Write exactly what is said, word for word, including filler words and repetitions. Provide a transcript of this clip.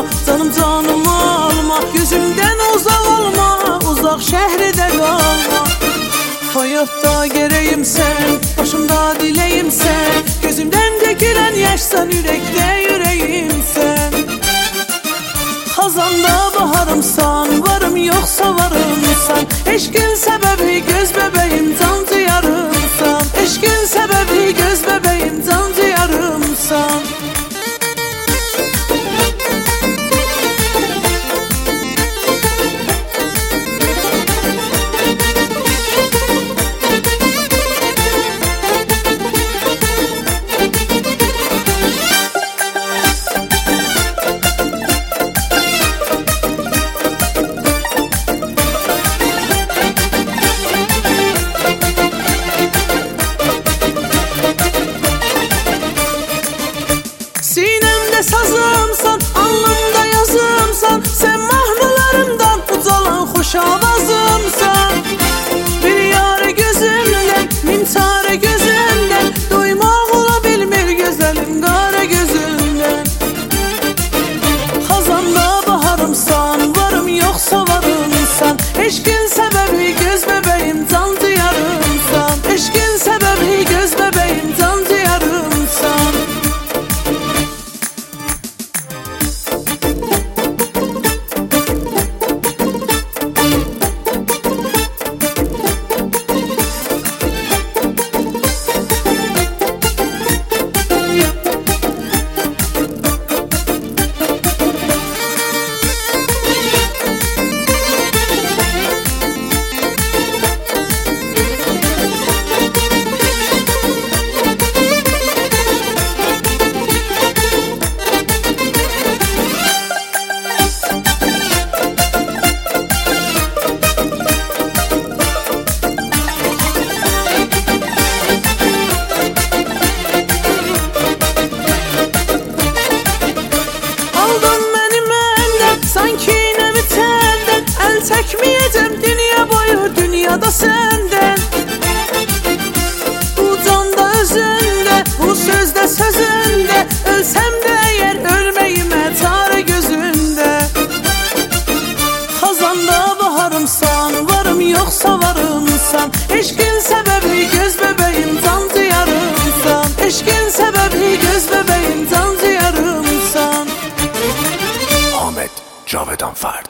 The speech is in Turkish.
Canım canımı alma, gözümden uzak olma, uzak şehirde kalma. Hayatta gereyim sen, başımda dileyim sen, gözümden dökülen yaşsan, yürekte yüreğim sen. Hazanda baharımsan, varım yoksa varımsan, eşkin sebebi göz bebeğim, can diyarımsan. Eşkin sebebi göz bebeğim, can diyarımsan. Sinemde sazımsan, alnımda yazımsan, sen mahnılarımdan ucalan hoş avazımsan. Bir yare gözümden, min çare gözümden, duymaq ola bilmir güzelim qara gözümden. Hazanda baharımsan, varım yoksa varımsan, eşkin sebebi göz bebeğim, can diyarımsan. Eşkin sebebi göz bebeğim, can diyarımsan. Çekmeyeceğim dünya boyu, dünyada senden. Bu canda özünde, bu sözde sözünde, ölsem de eğer ölmeyime çare gözünde. Hazanda baharımsan, varım yoksa varımsan, eşkin sebebi göz bebeğim, can diyarımsan. Eşkin sebebi göz bebeğim, can diyarımsan. Ahmet Cavedan Fard.